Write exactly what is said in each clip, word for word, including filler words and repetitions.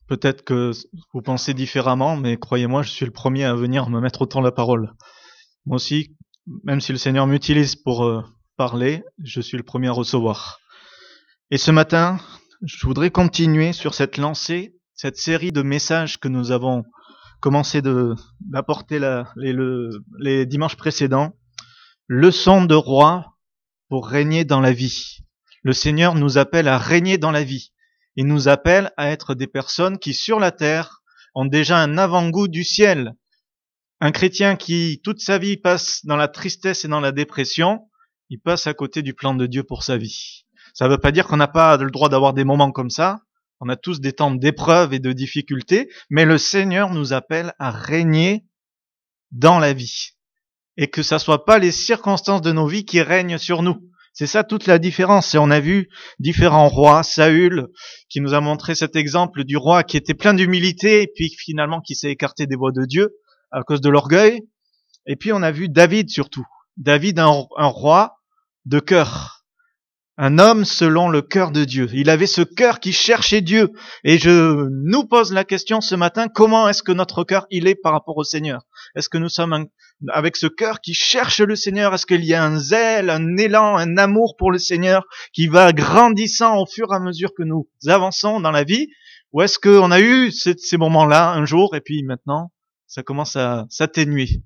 Peut-être que vous pensez différemment, mais croyez-moi, je suis le premier à venir me mettre autant la parole. Moi aussi, même si le Seigneur m'utilise pour euh, parler, je suis le premier à recevoir. Et ce matin, je voudrais continuer sur cette lancée, cette série de messages que nous avons commencé de, d'apporter la, les, le, les dimanches précédents. Leçon de roi pour régner dans la vie. Le Seigneur nous appelle à régner dans la vie. Il nous appelle à être des personnes qui, sur la terre, ont déjà un avant-goût du ciel. Un chrétien qui, toute sa vie, passe dans la tristesse et dans la dépression, il passe à côté du plan de Dieu pour sa vie. Ça ne veut pas dire qu'on n'a pas le droit d'avoir des moments comme ça. On a tous des temps d'épreuves et de difficultés, mais le Seigneur nous appelle à régner dans la vie. Et que ça soit pas les circonstances de nos vies qui règnent sur nous. C'est ça toute la différence. Et on a vu différents rois, Saül, qui nous a montré cet exemple du roi qui était plein d'humilité, et puis finalement qui s'est écarté des voies de Dieu à cause de l'orgueil. Et puis on a vu David surtout. David, un, un roi de cœur. Un homme selon le cœur de Dieu. Il avait ce cœur qui cherchait Dieu. Et je nous pose la question ce matin, comment est-ce que notre cœur il est par rapport au Seigneur? Est-ce que nous sommes un, avec ce cœur qui cherche le Seigneur? Est-ce qu'il y a un zèle, un élan, un amour pour le Seigneur qui va grandissant au fur et à mesure que nous avançons dans la vie? Ou est-ce qu'on a eu ces, ces moments-là un jour et puis maintenant ça commence à s'atténuer?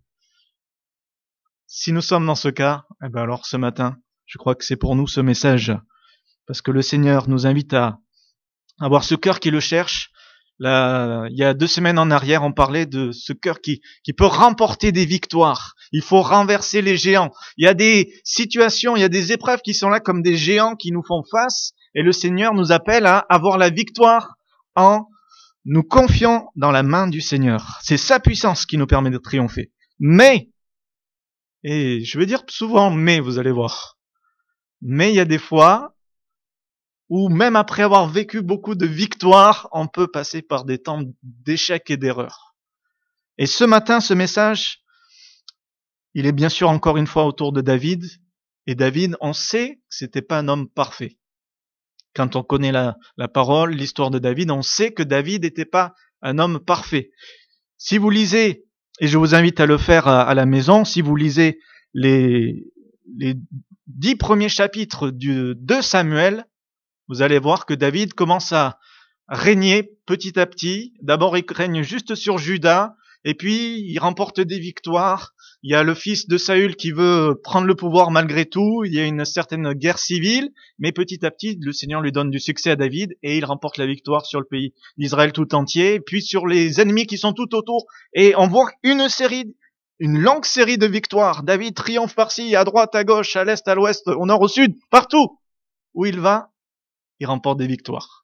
Si nous sommes dans ce cas, eh ben alors ce matin, je crois que c'est pour nous ce message, parce que le Seigneur nous invite à avoir ce cœur qui le cherche. Là, il y a deux semaines en arrière, on parlait de ce cœur qui, qui peut remporter des victoires. Il faut renverser les géants. Il y a des situations, il y a des épreuves qui sont là comme des géants qui nous font face, et le Seigneur nous appelle à avoir la victoire en nous confiant dans la main du Seigneur. C'est sa puissance qui nous permet de triompher. Mais, et je veux dire souvent mais, vous allez voir, mais il y a des fois où même après avoir vécu beaucoup de victoires, on peut passer par des temps d'échecs et d'erreurs. Et ce matin, ce message, il est bien sûr encore une fois autour de David. Et David, on sait que c'était pas un homme parfait. Quand on connaît la, la parole, l'histoire de David, on sait que David n'était pas un homme parfait. Si vous lisez, et je vous invite à le faire à, à la maison, si vous lisez les, les dix premiers chapitres du, de Samuel, vous allez voir que David commence à régner petit à petit. D'abord, il règne juste sur Juda, et puis il remporte des victoires. Il y a le fils de Saül qui veut prendre le pouvoir malgré tout. Il y a une certaine guerre civile, mais petit à petit, le Seigneur lui donne du succès à David, et il remporte la victoire sur le pays d'Israël tout entier, puis sur les ennemis qui sont tout autour. Et on voit une série, une longue série de victoires. David triomphe par-ci, à droite, à gauche, à l'est, à l'ouest, au nord, au sud, partout où il va, il remporte des victoires.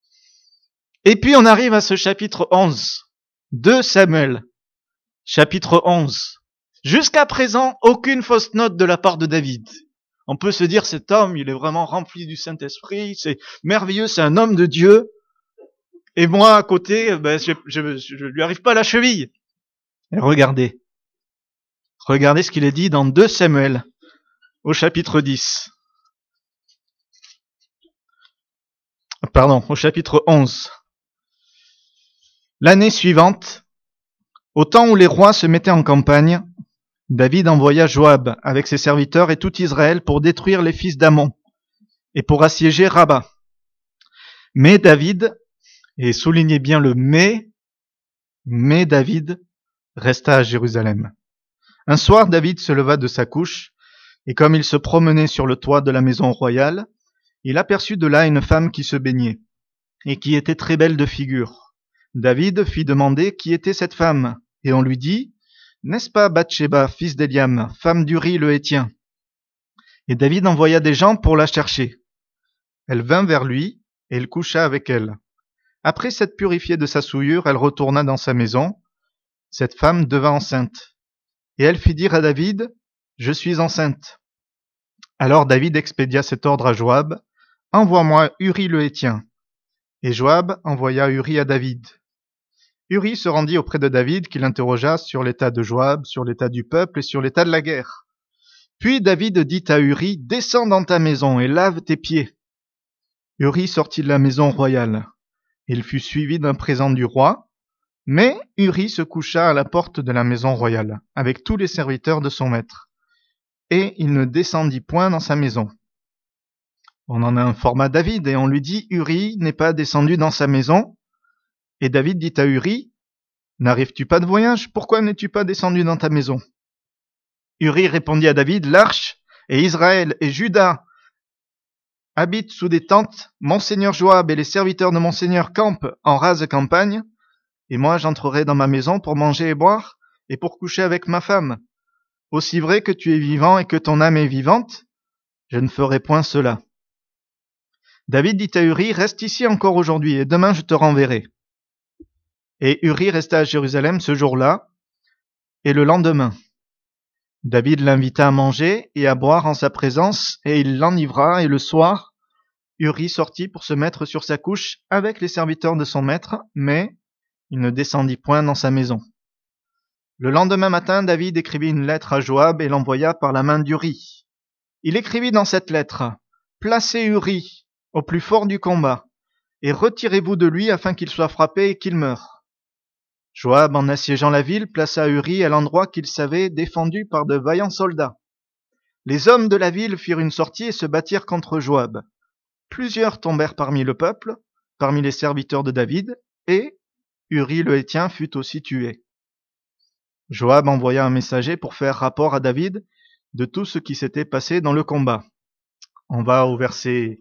Et puis on arrive à ce chapitre onze de Samuel. Chapitre onze. Jusqu'à présent, aucune fausse note de la part de David. On peut se dire, cet homme, il est vraiment rempli du Saint-Esprit, c'est merveilleux, c'est un homme de Dieu. Et moi, à côté, ben, je, je, je lui arrive pas à la cheville. Et regardez. Regardez ce qu'il est dit dans deux Samuel, au chapitre dix. Pardon, au chapitre onze. L'année suivante, au temps où les rois se mettaient en campagne, David envoya Joab avec ses serviteurs et tout Israël pour détruire les fils d'Ammon et pour assiéger Rabat. Mais David, et soulignez bien le mais, mais David resta à Jérusalem. Un soir, David se leva de sa couche, et comme il se promenait sur le toit de la maison royale, il aperçut de là une femme qui se baignait, et qui était très belle de figure. David fit demander qui était cette femme, et on lui dit, « N'est-ce pas Bathsheba, fils d'Eliam, femme d'Uri le Hétien ?» Et David envoya des gens pour la chercher. Elle vint vers lui, et il coucha avec elle. Après s'être purifiée de sa souillure, elle retourna dans sa maison. Cette femme devint enceinte. Et elle fit dire à David, « Je suis enceinte. » Alors David expédia cet ordre à Joab, « Envoie-moi Uri le Hétien. » Et Joab envoya Uri à David. Uri se rendit auprès de David, qui l'interrogea sur l'état de Joab, sur l'état du peuple et sur l'état de la guerre. Puis David dit à Uri, « Descends dans ta maison et lave tes pieds. » Uri sortit de la maison royale. Il fut suivi d'un présent du roi, mais Uri se coucha à la porte de la maison royale, avec tous les serviteurs de son maître, et il ne descendit point dans sa maison. On en informa David, et on lui dit, Uri n'est pas descendu dans sa maison. Et David dit à Uri, n'arrives-tu pas de voyage? Pourquoi n'es-tu pas descendu dans ta maison? Uri répondit à David, l'arche et Israël et Juda habitent sous des tentes, mon seigneur Joab et les serviteurs de mon seigneur campent en rase campagne, et moi j'entrerai dans ma maison pour manger et boire, et pour coucher avec ma femme. Aussi vrai que tu es vivant et que ton âme est vivante, je ne ferai point cela. David dit à Uri, reste ici encore aujourd'hui, et demain je te renverrai. Et Uri resta à Jérusalem ce jour-là, et le lendemain. David l'invita à manger et à boire en sa présence, et il l'enivra, et le soir, Uri sortit pour se mettre sur sa couche avec les serviteurs de son maître, mais il ne descendit point dans sa maison. Le lendemain matin, David écrivit une lettre à Joab et l'envoya par la main d'Uri. Il écrivit dans cette lettre, « Placez Uri au plus fort du combat, et retirez-vous de lui afin qu'il soit frappé et qu'il meure. » Joab, en assiégeant la ville, plaça Uri à l'endroit qu'il savait défendu par de vaillants soldats. Les hommes de la ville firent une sortie et se battirent contre Joab. Plusieurs tombèrent parmi le peuple, parmi les serviteurs de David, et Uri le Héthien fut aussi tué. Joab envoya un messager pour faire rapport à David de tout ce qui s'était passé dans le combat. On va au verset,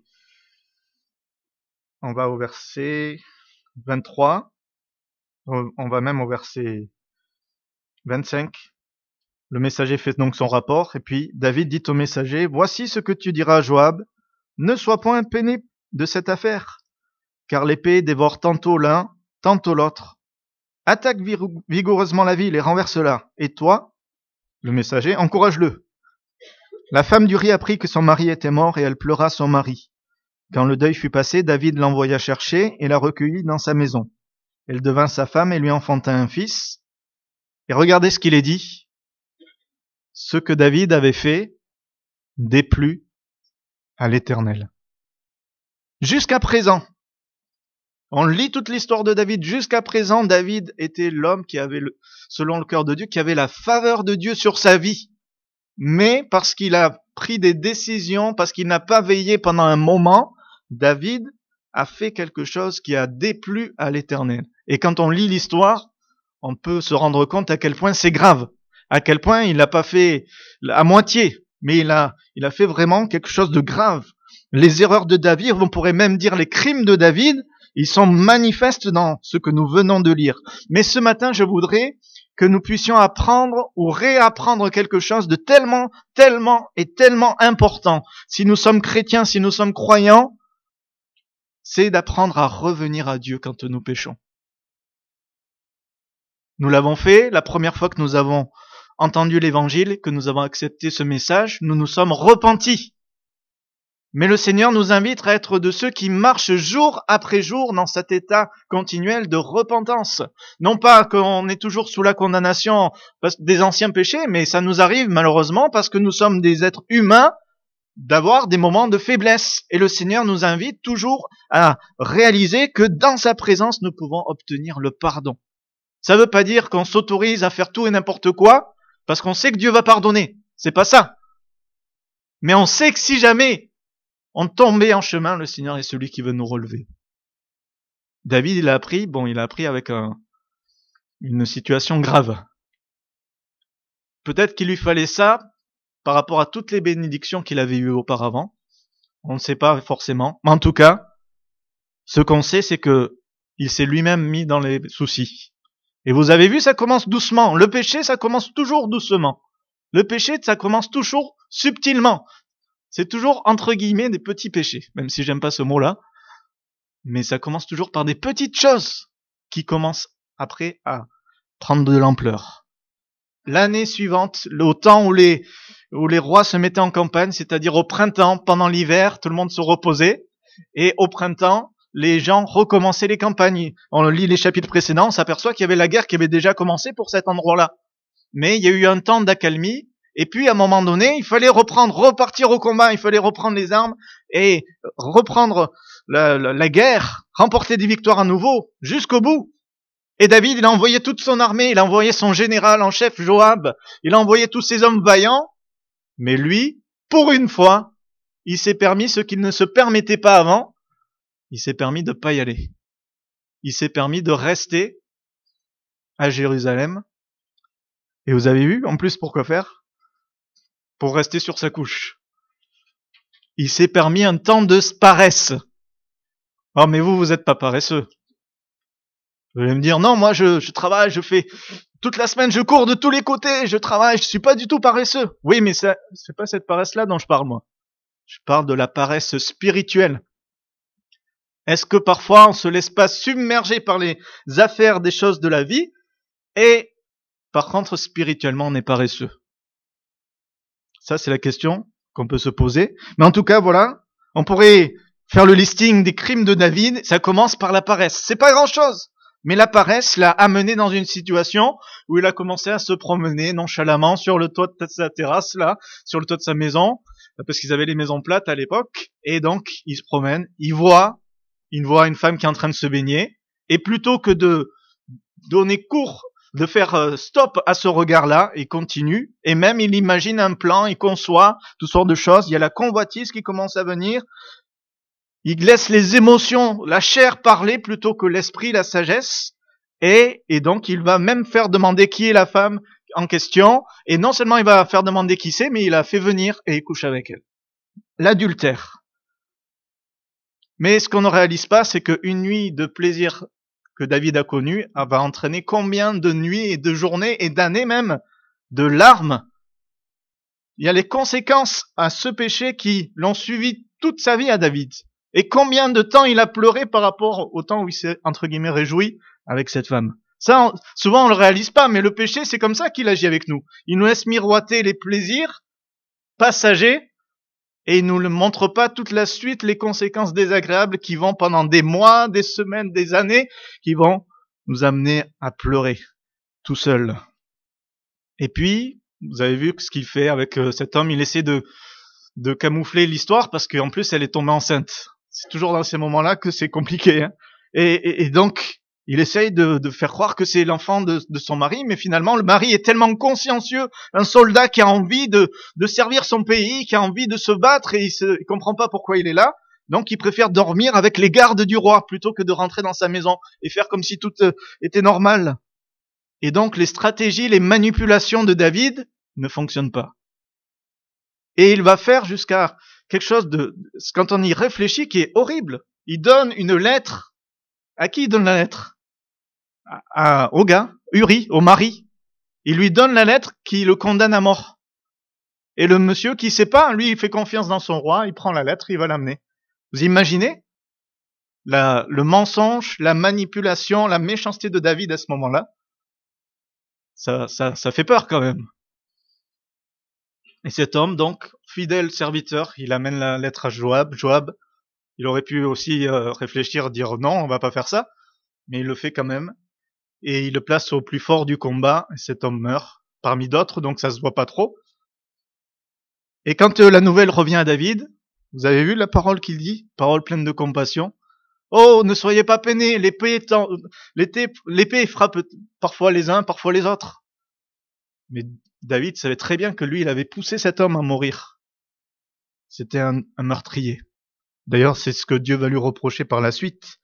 on va au verset vingt-trois. On va même au verset vingt-cinq. Le messager fait donc son rapport, et puis David dit au messager, « Voici ce que tu diras à Joab, ne sois point peiné de cette affaire, car l'épée dévore tantôt l'un, tantôt l'autre. Attaque vigoureusement la ville et renverse-la. Et toi, le messager, encourage-le. » La femme d'Uri apprit que son mari était mort, et elle pleura son mari. Quand le deuil fut passé, David l'envoya chercher et la recueillit dans sa maison. Elle devint sa femme et lui enfanta un fils. Et regardez ce qu'il est dit. Ce que David avait fait déplut à l'Éternel. Jusqu'à présent, on lit toute l'histoire de David. Jusqu'à présent, David était l'homme qui avait, le, selon le cœur de Dieu, qui avait la faveur de Dieu sur sa vie. Mais parce qu'il a pris des décisions, parce qu'il n'a pas veillé pendant un moment, David a fait quelque chose qui a déplu à l'Éternel. Et quand on lit l'histoire, on peut se rendre compte à quel point c'est grave, à quel point il n'a pas fait à moitié, mais il a, il a fait vraiment quelque chose de grave. Les erreurs de David, on pourrait même dire les crimes de David, ils sont manifestes dans ce que nous venons de lire. Mais ce matin, je voudrais que nous puissions apprendre ou réapprendre quelque chose de tellement, tellement et tellement important. Si nous sommes chrétiens, si nous sommes croyants, c'est d'apprendre à revenir à Dieu quand nous péchons. Nous l'avons fait la première fois que nous avons entendu l'évangile, que nous avons accepté ce message, nous nous sommes repentis. Mais le Seigneur nous invite à être de ceux qui marchent jour après jour dans cet état continuel de repentance. Non pas qu'on est toujours sous la condamnation des anciens péchés, mais ça nous arrive malheureusement parce que nous sommes des êtres humains d'avoir des moments de faiblesse. Et le Seigneur nous invite toujours à réaliser que dans sa présence, nous pouvons obtenir le pardon. Ça ne veut pas dire qu'on s'autorise à faire tout et n'importe quoi parce qu'on sait que Dieu va pardonner. C'est pas ça. Mais on sait que si jamais on tombait en chemin, le Seigneur est celui qui veut nous relever. David, il a appris, bon, il a appris avec un, une situation grave. Peut-être qu'il lui fallait ça par rapport à toutes les bénédictions qu'il avait eues auparavant. On ne sait pas forcément. Mais en tout cas, ce qu'on sait, c'est que il s'est lui-même mis dans les soucis. Et vous avez vu, ça commence doucement. Le péché, ça commence toujours doucement. Le péché, ça commence toujours subtilement. C'est toujours, entre guillemets, des petits péchés. Même si j'aime pas ce mot-là. Mais ça commence toujours par des petites choses qui commencent après à prendre de l'ampleur. L'année suivante, au temps où les, où les rois se mettaient en campagne, c'est-à-dire au printemps, pendant l'hiver, tout le monde se reposait. Et au printemps, les gens recommençaient les campagnes. On lit les chapitres précédents, on s'aperçoit qu'il y avait la guerre qui avait déjà commencé pour cet endroit-là. Mais il y a eu un temps d'accalmie, Et puis, à un moment donné, il fallait reprendre, repartir au combat, il fallait reprendre les armes et reprendre la, la, la guerre, remporter des victoires à nouveau, jusqu'au bout. Et David, il a envoyé toute son armée, il a envoyé son général en chef Joab, il a envoyé tous ses hommes vaillants, mais lui, pour une fois, il s'est permis ce qu'il ne se permettait pas avant, il s'est permis de pas y aller. Il s'est permis de rester à Jérusalem. Et vous avez vu, en plus, pourquoi faire? Pour rester sur sa couche. Il s'est permis un temps de paresse. Oh, mais vous, vous êtes pas paresseux. Vous allez me dire, non, moi, je, je travaille, je fais, toute la semaine, je cours de tous les côtés, je travaille, je suis pas du tout paresseux. Oui, mais ça, c'est pas cette paresse-là dont je parle, moi. Je parle de la paresse spirituelle. Est-ce que parfois, on se laisse pas submerger par les affaires des choses de la vie, et, par contre, spirituellement, on est paresseux? Ça, c'est la question qu'on peut se poser. Mais en tout cas, voilà, on pourrait faire le listing des crimes de David. Ça commence par la paresse. C'est pas grand-chose. Mais la paresse l'a amené dans une situation où il a commencé à se promener nonchalamment sur le toit de sa terrasse, là, sur le toit de sa maison, parce qu'ils avaient les maisons plates à l'époque. Et donc, il se promène, il voit, il voit une femme qui est en train de se baigner. Et plutôt que de donner cours, de faire stop à ce regard-là, il continue. Et même, il imagine un plan, il conçoit toutes sortes de choses. Il y a la convoitise qui commence à venir. Il laisse les émotions, la chair parler plutôt que l'esprit, la sagesse. Et, et donc, il va même faire demander qui est la femme en question. Et non seulement il va faire demander qui c'est, mais il la fait venir et il couche avec elle. L'adultère. Mais ce qu'on ne réalise pas, c'est qu'une nuit de plaisir que David a connue va entraîner combien de nuits et de journées et d'années même de larmes. Il y a les conséquences à ce péché qui l'ont suivi toute sa vie à David. Et combien de temps il a pleuré par rapport au temps où il s'est, entre guillemets, réjoui avec cette femme. Ça, on, souvent on le réalise pas, mais le péché, c'est comme ça qu'il agit avec nous. Il nous laisse miroiter les plaisirs passagers et il nous ne montre pas toute la suite, les conséquences désagréables qui vont pendant des mois, des semaines, des années, qui vont nous amener à pleurer tout seul. Et puis, vous avez vu ce qu'il fait avec cet homme, il essaie de, de camoufler l'histoire parce qu'en plus elle est tombée enceinte. C'est toujours dans ces moments-là que c'est compliqué. Hein. Et, et, et donc, il essaye de, de faire croire que c'est l'enfant de, de son mari, mais finalement, le mari est tellement consciencieux, un soldat qui a envie de, de servir son pays, qui a envie de se battre, et il se, il comprend pas pourquoi il est là. Donc, il préfère dormir avec les gardes du roi plutôt que de rentrer dans sa maison et faire comme si tout était normal. Et donc, les stratégies, les manipulations de David ne fonctionnent pas. Et il va faire jusqu'à quelque chose de, quand on y réfléchit, qui est horrible. Il donne une lettre. À qui il donne la lettre? à, à, Au gars, Uri, au mari. Il lui donne la lettre qui le condamne à mort. Et le monsieur qui sait pas, lui, il fait confiance dans son roi, il prend la lettre, il va l'amener. Vous imaginez la, le mensonge, la manipulation, la méchanceté de David à ce moment-là? Ça, ça, ça fait peur quand même. Et cet homme, donc, fidèle serviteur, il amène la lettre à Joab. Joab, il aurait pu aussi euh, réfléchir, dire non, on va pas faire ça, mais il le fait quand même. Et il le place au plus fort du combat, et cet homme meurt, parmi d'autres, donc ça se voit pas trop. Et quand euh, la nouvelle revient à David, vous avez vu la parole qu'il dit, parole pleine de compassion. Oh, ne soyez pas peinés, l'épée, l'épée, l'épée frappe parfois les uns, parfois les autres. Mais David savait très bien que lui, il avait poussé cet homme à mourir. C'était un, un meurtrier. D'ailleurs, c'est ce que Dieu va lui reprocher par la suite.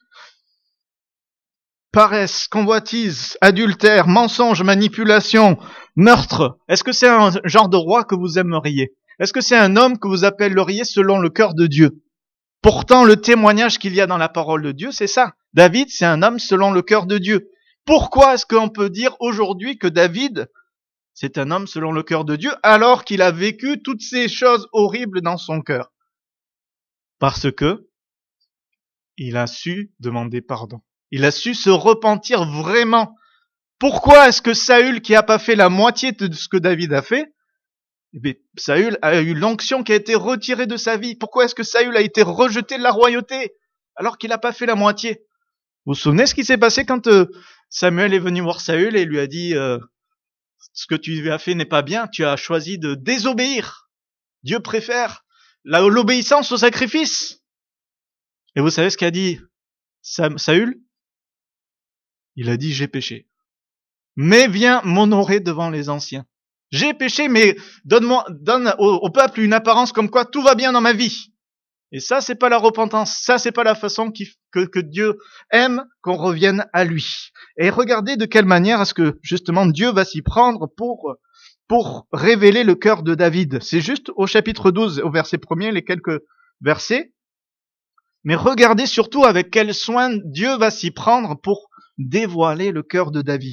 Paresse, convoitise, adultère, mensonge, manipulation, meurtre. Est-ce que c'est un genre de roi que vous aimeriez? Est-ce que c'est un homme que vous appelleriez selon le cœur de Dieu? Pourtant, le témoignage qu'il y a dans la parole de Dieu, c'est ça. David, c'est un homme selon le cœur de Dieu. Pourquoi est-ce qu'on peut dire aujourd'hui que David, c'est un homme selon le cœur de Dieu, alors qu'il a vécu toutes ces choses horribles dans son cœur? Parce que il a su demander pardon. Il a su se repentir vraiment. Pourquoi est-ce que Saül, qui a pas fait la moitié de ce que David a fait, eh bien, Saül a eu l'onction qui a été retirée de sa vie. Pourquoi est-ce que Saül a été rejeté de la royauté, alors qu'il n'a pas fait la moitié? Vous vous souvenez ce qui s'est passé quand euh, Samuel est venu voir Saül et lui a dit euh, ce que tu as fait n'est pas bien, tu as choisi de désobéir. Dieu préfère la- l'obéissance au sacrifice. Et vous savez ce qu'a dit Sam- Saül? Il a dit, j'ai péché. Mais viens m'honorer devant les anciens. J'ai péché, mais donne-moi, donne au, au peuple une apparence comme quoi tout va bien dans ma vie. Et ça, c'est pas la repentance. Ça, c'est pas la façon qui, que, que Dieu aime qu'on revienne à lui. Et regardez de quelle manière est-ce que, justement, Dieu va s'y prendre pour, pour révéler le cœur de David. C'est juste au chapitre douze, au verset premier, les quelques versets. Mais regardez surtout avec quel soin Dieu va s'y prendre pour dévoiler le cœur de David.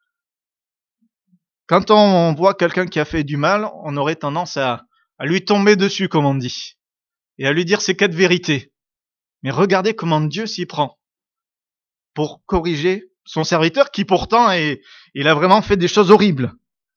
Quand on voit quelqu'un qui a fait du mal, on aurait tendance à, à lui tomber dessus, comme on dit, et à lui dire ses quatre vérités. Mais regardez comment Dieu s'y prend pour corriger son serviteur qui pourtant est, il a vraiment fait des choses horribles.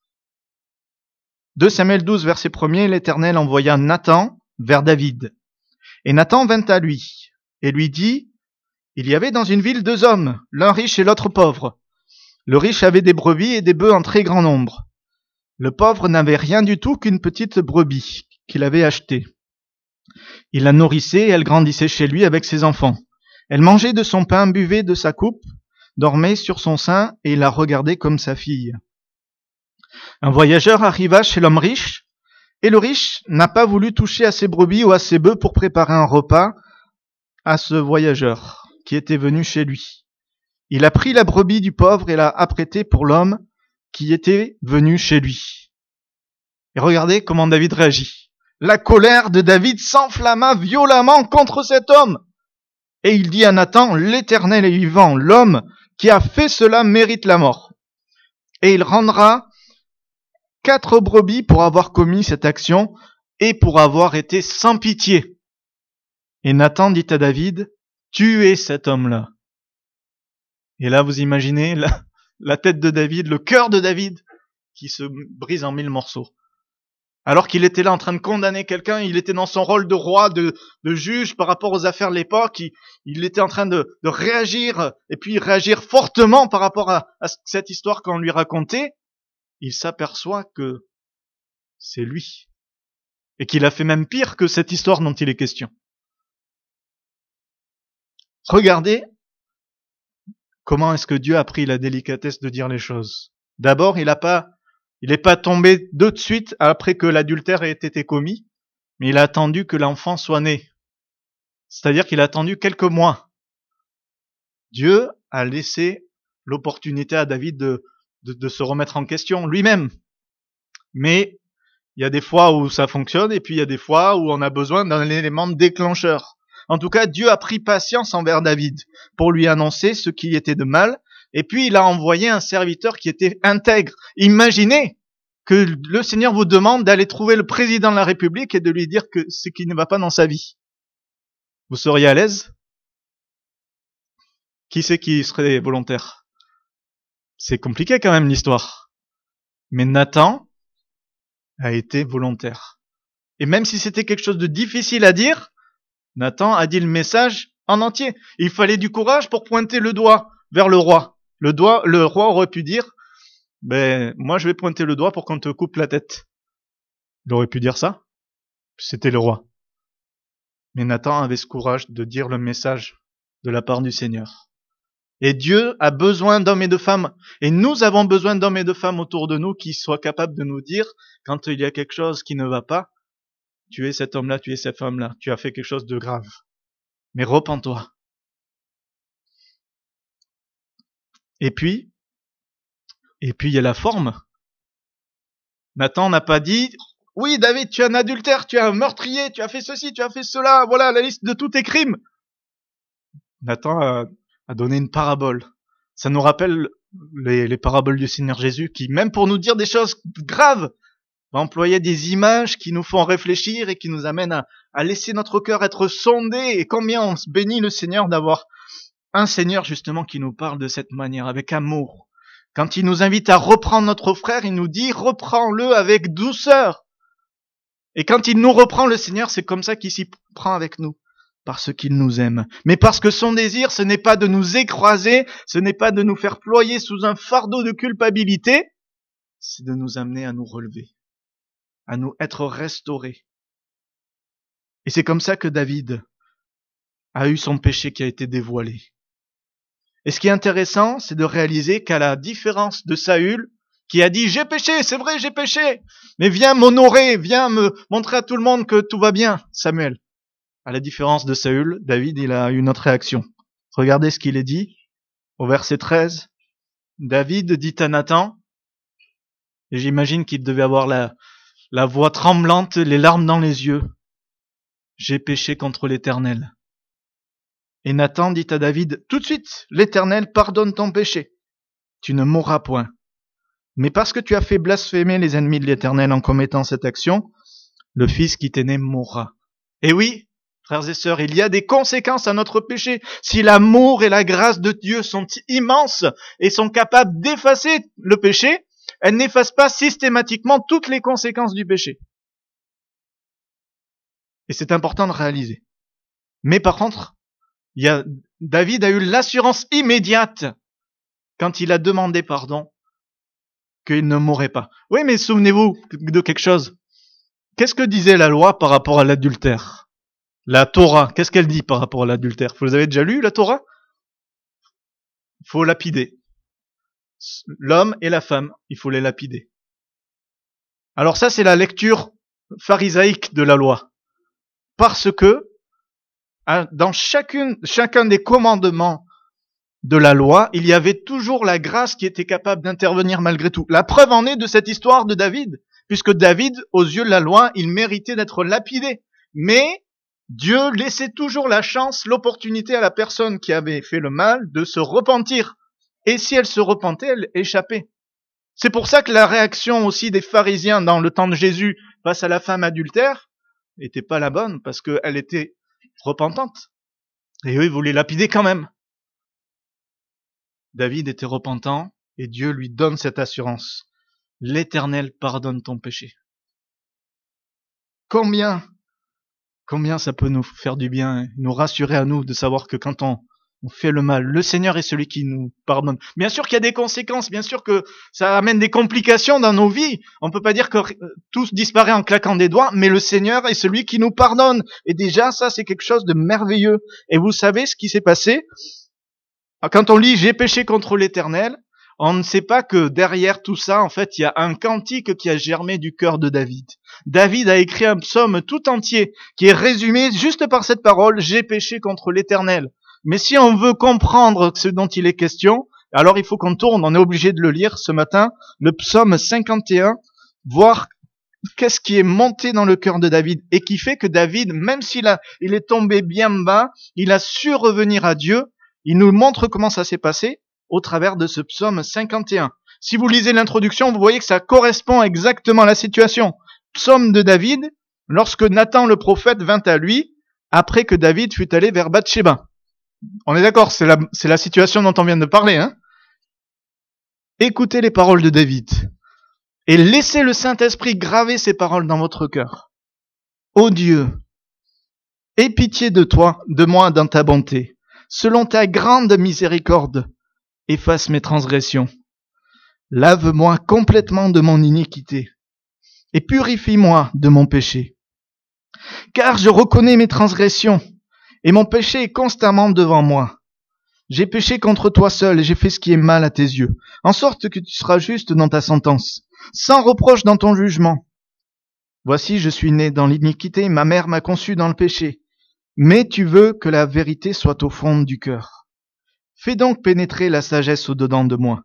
deux Samuel douze, verset premier, l'Éternel envoya Nathan vers David. Et Nathan vint à lui et lui dit, il y avait dans une ville deux hommes, l'un riche et l'autre pauvre. Le riche avait des brebis et des bœufs en très grand nombre. Le pauvre n'avait rien du tout qu'une petite brebis qu'il avait achetée. Il la nourrissait et elle grandissait chez lui avec ses enfants. Elle mangeait de son pain, buvait de sa coupe, dormait sur son sein et il la regardait comme sa fille. Un voyageur arriva chez l'homme riche et le riche n'a pas voulu toucher à ses brebis ou à ses bœufs pour préparer un repas à ce voyageur qui était venu chez lui. Il a pris la brebis du pauvre et l'a apprêtée pour l'homme qui était venu chez lui. Et regardez comment David réagit. La colère de David s'enflamma violemment contre cet homme. Et il dit à Nathan, l'Éternel est vivant, l'homme qui a fait cela mérite la mort. Et il rendra quatre brebis pour avoir commis cette action et pour avoir été sans pitié. Et Nathan dit à David, tuez cet homme-là. Et là, vous imaginez la, la tête de David, le cœur de David, qui se brise en mille morceaux. Alors qu'il était là en train de condamner quelqu'un, il était dans son rôle de roi, de, de juge par rapport aux affaires de l'époque, il, il était en train de, de réagir, et puis réagir fortement par rapport à, à cette histoire qu'on lui racontait. Il s'aperçoit que c'est lui. Et qu'il a fait même pire que cette histoire dont il est question. Regardez comment est-ce que Dieu a pris la délicatesse de dire les choses. D'abord, il n'a pas, il n'est pas tombé de suite après que l'adultère ait été commis, mais il a attendu que l'enfant soit né. C'est-à-dire qu'il a attendu quelques mois. Dieu a laissé l'opportunité à David de, de, de se remettre en question lui-même. Mais il y a des fois où ça fonctionne et puis il y a des fois où on a besoin d'un élément déclencheur. En tout cas, Dieu a pris patience envers David pour lui annoncer ce qui était de mal. Et puis, il a envoyé un serviteur qui était intègre. Imaginez que le Seigneur vous demande d'aller trouver le président de la République et de lui dire que ce qui ne va pas dans sa vie. Vous seriez à l'aise? Qui c'est qui serait volontaire? C'est compliqué quand même l'histoire. Mais Nathan a été volontaire. Et même si c'était quelque chose de difficile à dire, Nathan a dit le message en entier. Il fallait du courage pour pointer le doigt vers le roi. Le doigt, le roi aurait pu dire, ben, moi je vais pointer le doigt pour qu'on te coupe la tête. Il aurait pu dire ça. C'était le roi. Mais Nathan avait ce courage de dire le message de la part du Seigneur. Et Dieu a besoin d'hommes et de femmes. Et nous avons besoin d'hommes et de femmes autour de nous qui soient capables de nous dire quand il y a quelque chose qui ne va pas, tu es cet homme-là, tu es cette femme-là, tu as fait quelque chose de grave. Mais repens-toi. Et puis, et puis il y a la forme. Nathan n'a pas dit, oui David, tu es un adultère, tu es un meurtrier, tu as fait ceci, tu as fait cela, voilà la liste de tous tes crimes. Nathan a, a donné une parabole. Ça nous rappelle les, les paraboles du Seigneur Jésus qui, même pour nous dire des choses graves, va employer des images qui nous font réfléchir et qui nous amènent à, à laisser notre cœur être sondé. Et combien on se bénit le Seigneur d'avoir un Seigneur justement qui nous parle de cette manière, avec amour. Quand il nous invite à reprendre notre frère, il nous dit reprends-le avec douceur. Et quand il nous reprend le Seigneur, c'est comme ça qu'il s'y prend avec nous. Parce qu'il nous aime. Mais parce que son désir, ce n'est pas de nous écraser, ce n'est pas de nous faire ployer sous un fardeau de culpabilité, c'est de nous amener à nous relever, à nous être restaurés. Et c'est comme ça que David a eu son péché qui a été dévoilé. Et ce qui est intéressant, c'est de réaliser qu'à la différence de Saül, qui a dit « J'ai péché, c'est vrai, j'ai péché, mais viens m'honorer, viens me montrer à tout le monde que tout va bien, Samuel. » À la différence de Saül, David, il a eu une autre réaction. Regardez ce qu'il est dit au verset treize. David dit à Nathan, et j'imagine qu'il devait avoir la, la voix tremblante, les larmes dans les yeux. « J'ai péché contre l'Éternel. » Et Nathan dit à David, « Tout de suite, l'Éternel pardonne ton péché. Tu ne mourras point. Mais parce que tu as fait blasphémer les ennemis de l'Éternel en commettant cette action, le fils qui t'est né mourra. » Et oui, frères et sœurs, il y a des conséquences à notre péché. Si l'amour et la grâce de Dieu sont immenses et sont capables d'effacer le péché, elles n'effacent pas systématiquement toutes les conséquences du péché. Et c'est important de réaliser. Mais par contre, il y a, David a eu l'assurance immédiate quand il a demandé pardon qu'il ne mourrait pas. Oui, mais souvenez-vous de quelque chose. Qu'est-ce que disait la loi par rapport à l'adultère? La Torah, qu'est-ce qu'elle dit par rapport à l'adultère? Vous avez déjà lu la Torah? Il faut lapider. L'homme et la femme, il faut les lapider. Alors ça, c'est la lecture pharisaïque de la loi. Parce que dans chacune, chacun des commandements de la loi, il y avait toujours la grâce qui était capable d'intervenir malgré tout. La preuve en est de cette histoire de David, puisque David, aux yeux de la loi, il méritait d'être lapidé. Mais Dieu laissait toujours la chance, l'opportunité à la personne qui avait fait le mal de se repentir. Et si elle se repentait, elle échappait. C'est pour ça que la réaction aussi des pharisiens dans le temps de Jésus face à la femme adultère n'était pas la bonne, parce qu'elle était repentante. Et eux, ils voulaient lapider quand même. David était repentant, et Dieu lui donne cette assurance. L'Éternel pardonne ton péché. Combien, combien ça peut nous faire du bien, nous rassurer à nous de savoir que quand on, on fait le mal, le Seigneur est celui qui nous pardonne. Bien sûr qu'il y a des conséquences, bien sûr que ça amène des complications dans nos vies. On peut pas dire que tout disparaît en claquant des doigts, mais le Seigneur est celui qui nous pardonne. Et déjà, ça, c'est quelque chose de merveilleux. Et vous savez ce qui s'est passé? Quand on lit « J'ai péché contre l'Éternel », on ne sait pas que derrière tout ça, en fait, il y a un cantique qui a germé du cœur de David. David a écrit un psaume tout entier qui est résumé juste par cette parole « J'ai péché contre l'Éternel ». Mais si on veut comprendre ce dont il est question, alors il faut qu'on tourne, on est obligé de le lire ce matin, le psaume cinquante et un, voir qu'est-ce qui est monté dans le cœur de David et qui fait que David, même s'il a, il est tombé bien bas, il a su revenir à Dieu. Il nous montre comment ça s'est passé au travers de ce psaume cinquante et un. Si vous lisez l'introduction, vous voyez que ça correspond exactement à la situation. Psaume de David, lorsque Nathan le prophète vint à lui, après que David fut allé vers Bathsheba. On est d'accord, c'est la, c'est la situation dont on vient de parler, hein? Écoutez les paroles de David et laissez le Saint-Esprit graver ces paroles dans votre cœur. Ô Dieu, aie pitié de toi, de moi dans ta bonté. Selon ta grande miséricorde, efface mes transgressions. Lave-moi complètement de mon iniquité et purifie-moi de mon péché. Car je reconnais mes transgressions et mon péché est constamment devant moi. J'ai péché contre toi seul et j'ai fait ce qui est mal à tes yeux, en sorte que tu seras juste dans ta sentence, sans reproche dans ton jugement. Voici, je suis né dans l'iniquité, ma mère m'a conçu dans le péché. Mais tu veux que la vérité soit au fond du cœur. Fais donc pénétrer la sagesse au-dedans de moi.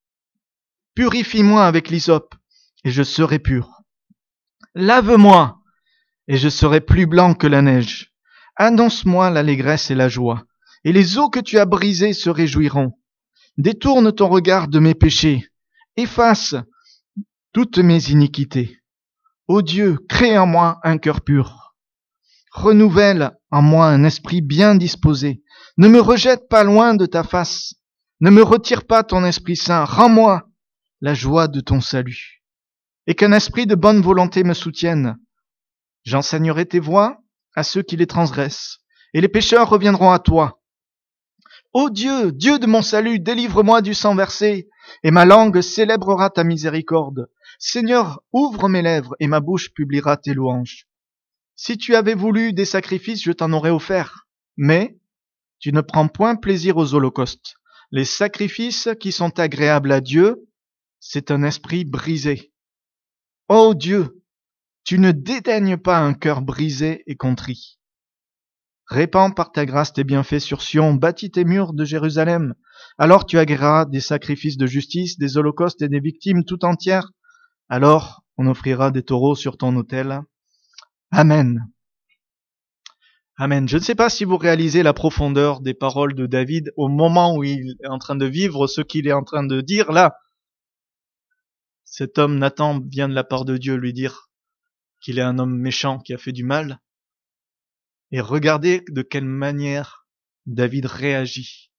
Purifie-moi avec l'hysope, et je serai pur. Lave-moi, et je serai plus blanc que la neige. Annonce-moi l'allégresse et la joie, et les eaux que tu as brisées se réjouiront. Détourne ton regard de mes péchés, efface toutes mes iniquités. Ô Dieu, crée en moi un cœur pur. Renouvelle en moi un esprit bien disposé. Ne me rejette pas loin de ta face. Ne me retire pas ton Esprit Saint. Rends-moi la joie de ton salut. Et qu'un esprit de bonne volonté me soutienne. J'enseignerai tes voies à ceux qui les transgressent, et les pécheurs reviendront à toi. Ô Dieu, Dieu de mon salut, délivre-moi du sang versé, et ma langue célébrera ta miséricorde. Seigneur, ouvre mes lèvres, et ma bouche publiera tes louanges. Si tu avais voulu des sacrifices, je t'en aurais offert. Mais tu ne prends point plaisir aux holocaustes. Les sacrifices qui sont agréables à Dieu, c'est un esprit brisé. Ô Dieu, tu ne dédaignes pas un cœur brisé et contrit. Répands par ta grâce tes bienfaits sur Sion, bâtis tes murs de Jérusalem. Alors tu agréeras des sacrifices de justice, des holocaustes et des victimes tout entières. Alors on offrira des taureaux sur ton autel. Amen. Amen. Je ne sais pas si vous réalisez la profondeur des paroles de David au moment où il est en train de vivre ce qu'il est en train de dire là. Cet homme, Nathan, vient de la part de Dieu lui dire qu'il est un homme méchant qui a fait du mal. Et regardez de quelle manière David réagit.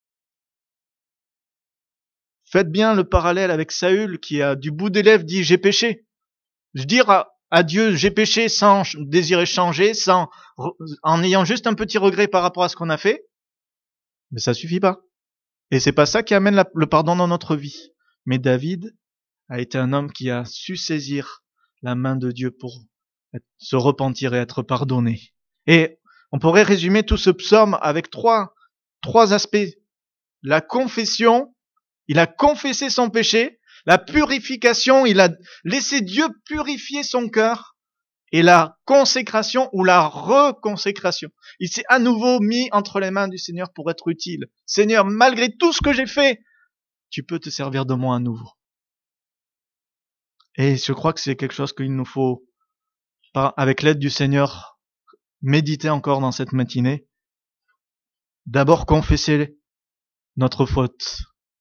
Faites bien le parallèle avec Saül qui a du bout des lèvres dit « j'ai péché ». Je dire à, à Dieu « j'ai péché » sans désirer changer, sans, en ayant juste un petit regret par rapport à ce qu'on a fait, mais ça suffit pas. Et c'est pas ça qui amène la, le pardon dans notre vie. Mais David a été un homme qui a su saisir la main de Dieu pour être, se repentir et être pardonné. Et on pourrait résumer tout ce psaume avec trois, trois aspects. La confession, il a confessé son péché. La purification, il a laissé Dieu purifier son cœur. Et la consécration ou la reconsécration. Il s'est à nouveau mis entre les mains du Seigneur pour être utile. Seigneur, malgré tout ce que j'ai fait, tu peux te servir de moi à nouveau. Et je crois que c'est quelque chose qu'il nous faut, avec l'aide du Seigneur, méditer encore dans cette matinée. D'abord confesser notre faute.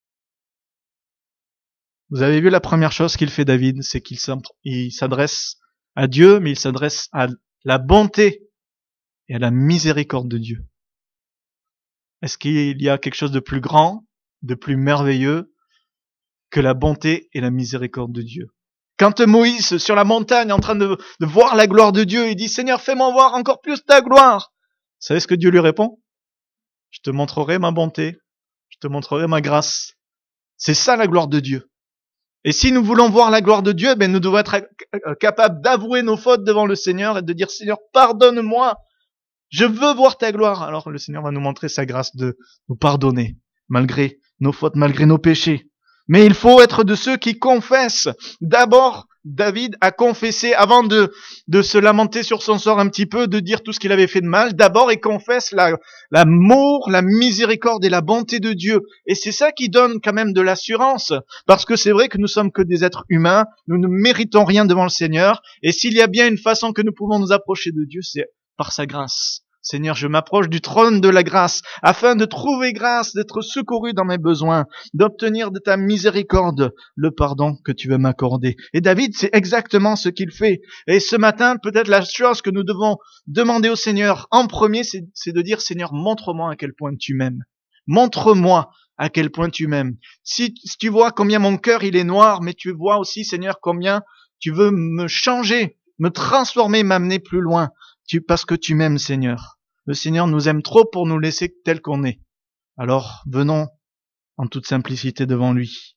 Vous avez vu la première chose qu'il fait David, c'est qu'il s'adresse à Dieu, mais il s'adresse à la bonté et à la miséricorde de Dieu. Est-ce qu'il y a quelque chose de plus grand, de plus merveilleux que la bonté et la miséricorde de Dieu? Quand Moïse, sur la montagne, en train de, de voir la gloire de Dieu, il dit « Seigneur, fais-moi voir encore plus ta gloire !» Vous savez ce que Dieu lui répond? « Je te montrerai ma bonté, je te montrerai ma grâce. » C'est ça la gloire de Dieu. Et si nous voulons voir la gloire de Dieu, ben nous devons être capables d'avouer nos fautes devant le Seigneur et de dire « Seigneur, pardonne-moi, je veux voir ta gloire. » Alors le Seigneur va nous montrer sa grâce de nous pardonner, malgré nos fautes, malgré nos péchés. Mais il faut être de ceux qui confessent. D'abord, David a confessé, avant de, de se lamenter sur son sort un petit peu, de dire tout ce qu'il avait fait de mal. D'abord, il confesse la, l'amour, la miséricorde et la bonté de Dieu. Et c'est ça qui donne quand même de l'assurance. Parce que c'est vrai que nous sommes que des êtres humains. Nous ne méritons rien devant le Seigneur. Et s'il y a bien une façon que nous pouvons nous approcher de Dieu, c'est par sa grâce. Seigneur, je m'approche du trône de la grâce, afin de trouver grâce, d'être secouru dans mes besoins, d'obtenir de ta miséricorde le pardon que tu veux m'accorder. Et David, c'est exactement ce qu'il fait. Et ce matin, peut-être la chose que nous devons demander au Seigneur en premier, c'est, c'est de dire, Seigneur, montre-moi à quel point tu m'aimes. Montre-moi à quel point tu m'aimes. Si, si tu vois combien mon cœur il est noir, mais tu vois aussi, Seigneur, combien tu veux me changer, me transformer, m'amener plus loin. Tu, parce que tu m'aimes, Seigneur. Le Seigneur nous aime trop pour nous laisser tel qu'on est. Alors, venons en toute simplicité devant lui.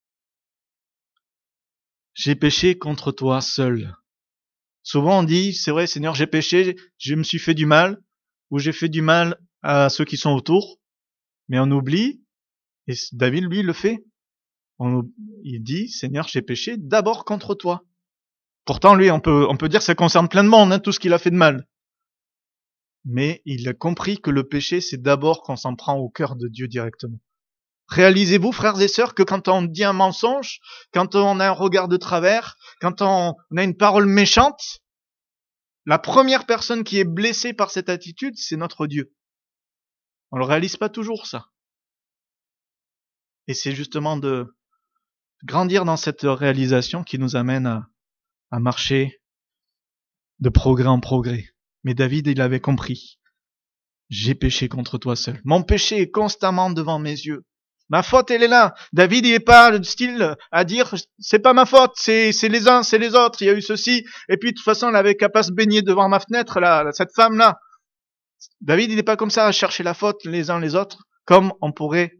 J'ai péché contre toi seul. Souvent on dit, c'est vrai, Seigneur, j'ai péché, je me suis fait du mal, ou j'ai fait du mal à ceux qui sont autour. Mais on oublie, et David, lui, le fait. On, il dit, Seigneur, j'ai péché d'abord contre toi. Pourtant, lui, on peut, on peut dire que ça concerne plein de monde, hein, tout ce qu'il a fait de mal. Mais il a compris que le péché, c'est d'abord qu'on s'en prend au cœur de Dieu directement. Réalisez-vous, frères et sœurs, que quand on dit un mensonge, quand on a un regard de travers, quand on a une parole méchante, la première personne qui est blessée par cette attitude, c'est notre Dieu. On le réalise pas toujours, ça. Et c'est justement de grandir dans cette réalisation qui nous amène à, à marcher de progrès en progrès. Mais David, il avait compris. J'ai péché contre toi seul. Mon péché est constamment devant mes yeux. Ma faute, elle est là. David, il est pas le style à dire, c'est pas ma faute, c'est, c'est les uns, c'est les autres, il y a eu ceci. Et puis, de toute façon, elle avait qu'à pas se baigner devant ma fenêtre, là, cette femme-là. David, il n'est pas comme ça à chercher la faute les uns les autres, comme on pourrait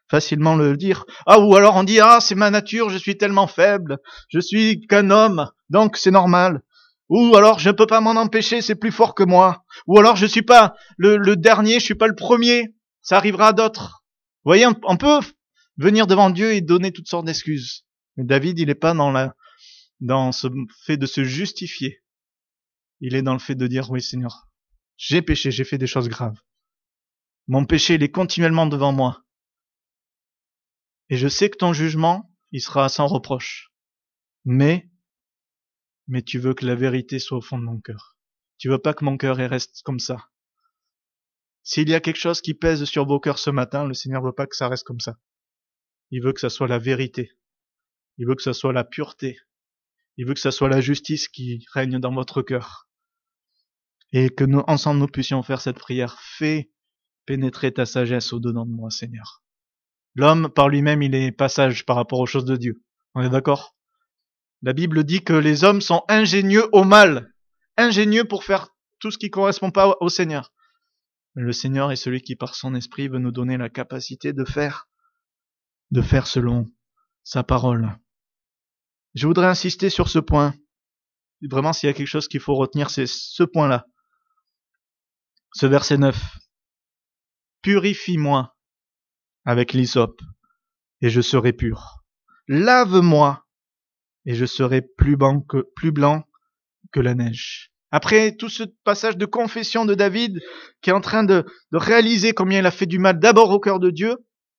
facilement le dire. Ah, ou alors on dit, ah, c'est ma nature, je suis tellement faible, je suis qu'un homme, donc c'est normal. Ou alors je ne peux pas m'en empêcher, c'est plus fort que moi. Ou alors je suis pas le, le dernier, je suis pas le premier, ça arrivera à d'autres. Vous voyez, on, on peut venir devant Dieu et donner toutes sortes d'excuses. Mais David, il n'est pas dans la, dans ce fait de se justifier. Il est dans le fait de dire, oui Seigneur, j'ai péché, j'ai fait des choses graves. Mon péché, il est continuellement devant moi. Et je sais que ton jugement, il sera sans reproche. Mais, mais tu veux que la vérité soit au fond de mon cœur. Tu veux pas que mon cœur reste comme ça. S'il y a quelque chose qui pèse sur vos cœurs ce matin, le Seigneur veut pas que ça reste comme ça. Il veut que ça soit la vérité. Il veut que ça soit la pureté. Il veut que ça soit la justice qui règne dans votre cœur. Et que nous, ensemble, nous puissions faire cette prière. Fais pénétrer ta sagesse au-dedans de moi, Seigneur. L'homme, par lui-même, il est passage par rapport aux choses de Dieu. On est d'accord? La Bible dit que les hommes sont ingénieux au mal. Ingénieux pour faire tout ce qui correspond pas au Seigneur. Mais le Seigneur est celui qui, par son esprit, veut nous donner la capacité de faire, de faire selon sa parole. Je voudrais insister sur ce point. Vraiment, s'il y a quelque chose qu'il faut retenir, c'est ce point-là. Ce verset neuf. Purifie-moi avec l'hysope, et je serai pur. Lave-moi, et je serai plus blanc que, plus blanc que la neige. Après tout ce passage de confession de David, qui est en train de, de réaliser combien il a fait du mal d'abord au cœur de Dieu,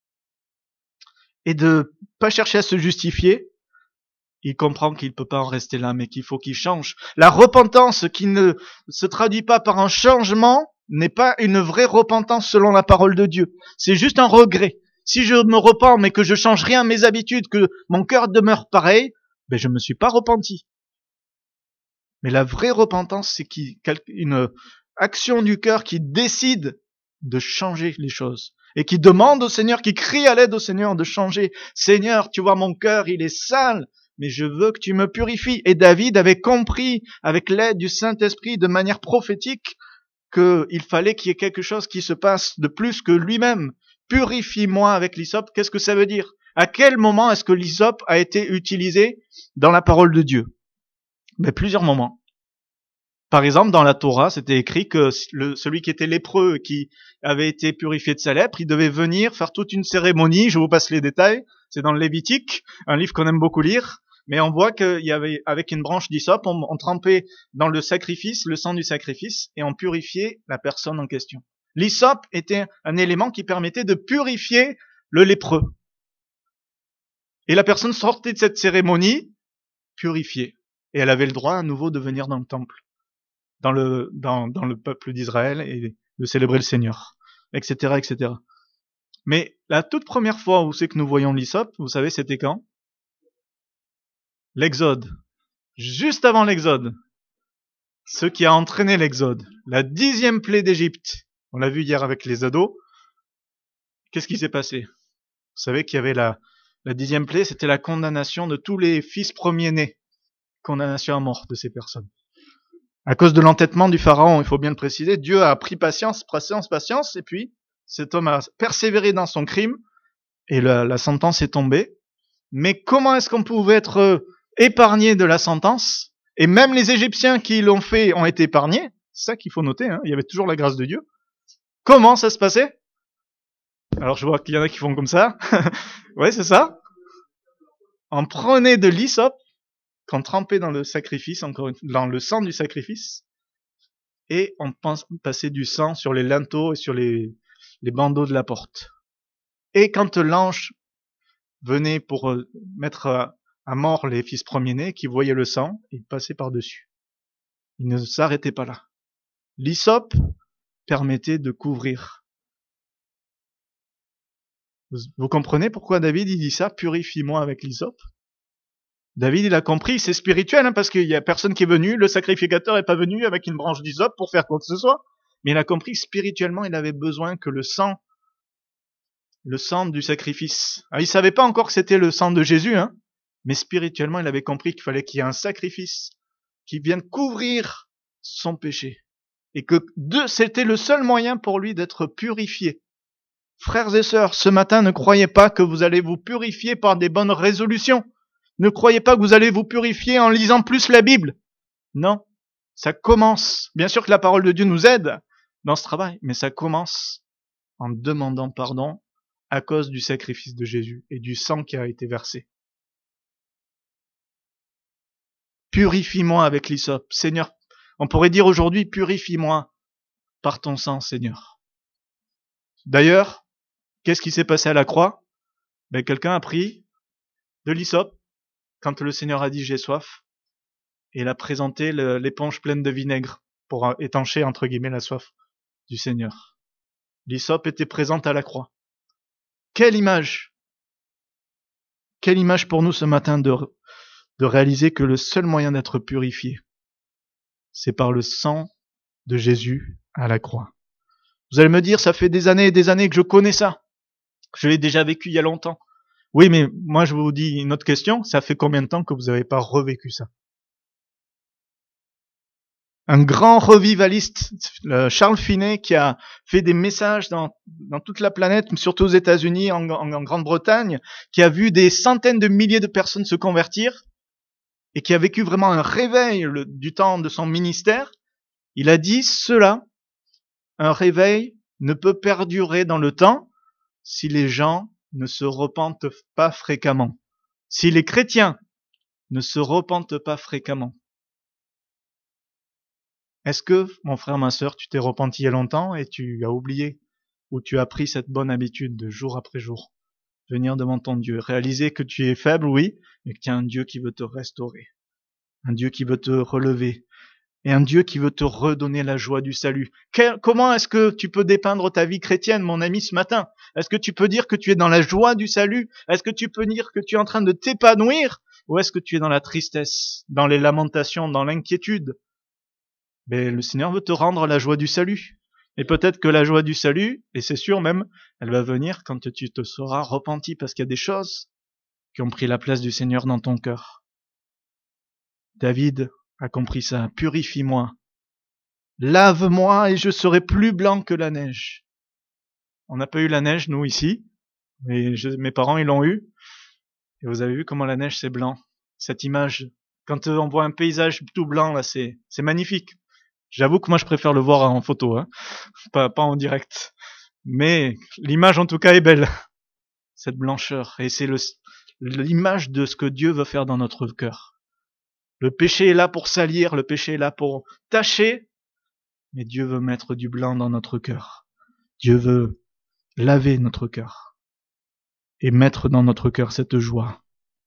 et de pas chercher à se justifier, il comprend qu'il ne peut pas en rester là, mais qu'il faut qu'il change. La repentance qui ne se traduit pas par un changement n'est pas une vraie repentance selon la parole de Dieu. C'est juste un regret. Si je me repens, mais que je change rien à mes habitudes, que mon cœur demeure pareil, ben je me suis pas repenti. Mais la vraie repentance, c'est une action du cœur qui décide de changer les choses. Et qui demande au Seigneur, qui crie à l'aide au Seigneur de changer. Seigneur, tu vois mon cœur, il est sale, mais je veux que tu me purifies. Et David avait compris, avec l'aide du Saint-Esprit, de manière prophétique, qu'il fallait qu'il y ait quelque chose qui se passe de plus que lui-même. Purifie-moi avec l'hysope. Qu'est-ce que ça veut dire? À quel moment est-ce que l'hysope a été utilisé dans la parole de Dieu? Mais plusieurs moments. Par exemple, dans la Torah, c'était écrit que le, celui qui était lépreux, qui avait été purifié de sa lèpre, il devait venir faire toute une cérémonie. Je vous passe les détails. C'est dans le Lévitique, un livre qu'on aime beaucoup lire. Mais on voit qu'il y avait, avec une branche d'hysope, on, on trempait dans le sacrifice, le sang du sacrifice, et on purifiait la personne en question. L'hysope était un élément qui permettait de purifier le lépreux. Et la personne sortait de cette cérémonie purifiée. Et elle avait le droit à nouveau de venir dans le temple, dans le, dans, dans le peuple d'Israël, et de célébrer le Seigneur, et cetera, et cetera. Mais la toute première fois où c'est que nous voyons l'hysope, vous savez, c'était quand? L'Exode. Juste avant l'Exode. Ce qui a entraîné l'Exode. La dixième plaie d'Égypte. On l'a vu hier avec les ados. Qu'est-ce qui s'est passé? Vous savez qu'il y avait la, la dixième plaie, c'était la condamnation de tous les fils premiers-nés. Condamnation à mort de ces personnes. À cause de l'entêtement du pharaon, il faut bien le préciser, Dieu a pris patience, patience, patience, et puis cet homme a persévéré dans son crime, et la, la sentence est tombée. Mais comment est-ce qu'on pouvait être épargné de la sentence? Et même les Égyptiens qui l'ont fait ont été épargnés. C'est ça qu'il faut noter, hein. Il y avait toujours la grâce de Dieu. Comment ça se passait? Alors je vois qu'il y en a qui font comme ça. Ouais, c'est ça. On prenait de l'hysope, qu'on trempait dans le sacrifice, encore une, dans le sang du sacrifice, et on passait du sang sur les linteaux et sur les, les bandeaux de la porte. Et quand l'ange venait pour mettre à, à mort les fils premiers-nés, qui voyaient le sang, il passait par-dessus. Il ne s'arrêtait pas là. L'hysope permettait de couvrir. Vous, vous comprenez pourquoi David il dit ça? Purifie-moi avec l'hysope. David, il a compris, c'est spirituel, hein, parce qu'il y a personne qui est venu, le sacrificateur est pas venu avec une branche d'hysope pour faire quoi que ce soit. Mais il a compris que spirituellement, il avait besoin que le sang, le sang du sacrifice. Alors, il savait pas encore que c'était le sang de Jésus, hein, mais spirituellement, il avait compris qu'il fallait qu'il y ait un sacrifice qui vienne couvrir son péché. Et que deux, c'était le seul moyen pour lui d'être purifié. Frères et sœurs, ce matin, ne croyez pas que vous allez vous purifier par des bonnes résolutions. Ne croyez pas que vous allez vous purifier en lisant plus la Bible. Non, ça commence. Bien sûr que la parole de Dieu nous aide dans ce travail, mais ça commence en demandant pardon à cause du sacrifice de Jésus et du sang qui a été versé. Purifie-moi avec l'hysope. Seigneur, on pourrait dire aujourd'hui, purifie-moi par ton sang, Seigneur. D'ailleurs, qu'est-ce qui s'est passé à la croix? Ben, quelqu'un a pris de l'hysope quand le Seigneur a dit j'ai soif, et il a présenté le, l'éponge pleine de vinaigre pour étancher entre guillemets la soif du Seigneur. L'hysope était présente à la croix. Quelle image! Quelle image pour nous ce matin de, de réaliser que le seul moyen d'être purifié, c'est par le sang de Jésus à la croix. Vous allez me dire, ça fait des années et des années que je connais ça. Je l'ai déjà vécu il y a longtemps. Oui, mais moi je vous dis une autre question, ça fait combien de temps que vous n'avez pas revécu ça? Un grand revivaliste, Charles Finney, qui a fait des messages dans, dans toute la planète, surtout aux États-Unis, en, en, en Grande-Bretagne, qui a vu des centaines de milliers de personnes se convertir, et qui a vécu vraiment un réveil le, du temps de son ministère. Il a dit cela, un réveil ne peut perdurer dans le temps si les gens ne se repentent pas fréquemment. Si les chrétiens ne se repentent pas fréquemment. Est-ce que, mon frère, ma sœur, tu t'es repenti il y a longtemps et tu as oublié, ou tu as pris cette bonne habitude de jour après jour, venir devant ton Dieu, réaliser que tu es faible, oui, mais qu'il y a un Dieu qui veut te restaurer, un Dieu qui veut te relever, et un Dieu qui veut te redonner la joie du salut. Quel, comment est-ce que tu peux dépeindre ta vie chrétienne, mon ami, ce matin? Est-ce que tu peux dire que tu es dans la joie du salut? Est-ce que tu peux dire que tu es en train de t'épanouir? Ou est-ce que tu es dans la tristesse, dans les lamentations, dans l'inquiétude? Mais le Seigneur veut te rendre la joie du salut. Et peut-être que la joie du salut, et c'est sûr même, elle va venir quand tu te seras repenti, parce qu'il y a des choses qui ont pris la place du Seigneur dans ton cœur. David a compris ça. Purifie-moi. Lave-moi et je serai plus blanc que la neige. On n'a pas eu la neige, nous, ici. Mais je, mes parents, ils l'ont eu. Et vous avez vu comment la neige, c'est blanc. Cette image, quand on voit un paysage tout blanc, là, c'est, c'est magnifique. J'avoue que moi, je préfère le voir en photo, hein. Pas, pas en direct. Mais l'image, en tout cas, est belle. Cette blancheur. Et c'est le, l'image de ce que Dieu veut faire dans notre cœur. Le péché est là pour salir, le péché est là pour tacher, mais Dieu veut mettre du blanc dans notre cœur. Dieu veut laver notre cœur et mettre dans notre cœur cette joie.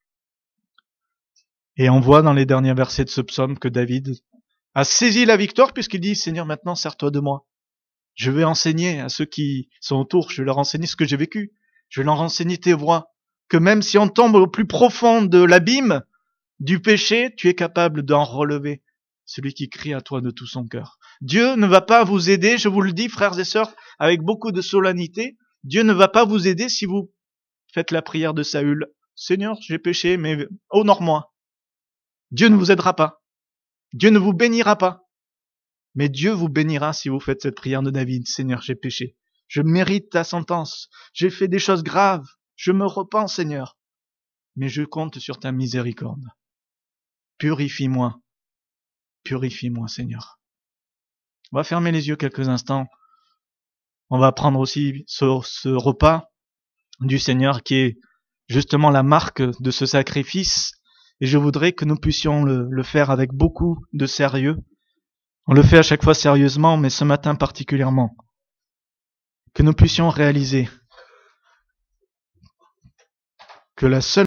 Et on voit dans les derniers versets de ce psaume que David a saisi la victoire puisqu'il dit « Seigneur, maintenant sers-toi de moi. Je vais enseigner à ceux qui sont autour, je vais leur enseigner ce que j'ai vécu. Je vais leur enseigner tes voies. Que même si on tombe au plus profond de l'abîme, du péché, tu es capable d'en relever celui qui crie à toi de tout son cœur. Dieu ne va pas vous aider, je vous le dis, frères et sœurs, avec beaucoup de solennité. Dieu ne va pas vous aider si vous faites la prière de Saül. Seigneur, j'ai péché, mais honore-moi. Dieu ne vous aidera pas. Dieu ne vous bénira pas. Mais Dieu vous bénira si vous faites cette prière de David. Seigneur, j'ai péché. Je mérite ta sentence. J'ai fait des choses graves. Je me repens, Seigneur. Mais je compte sur ta miséricorde. Purifie-moi. Purifie-moi, Seigneur. On va fermer les yeux quelques instants. On va prendre aussi ce, ce repas du Seigneur qui est justement la marque de ce sacrifice. Et je voudrais que nous puissions le, le faire avec beaucoup de sérieux. On le fait à chaque fois sérieusement, mais ce matin particulièrement. Que nous puissions réaliser que la seule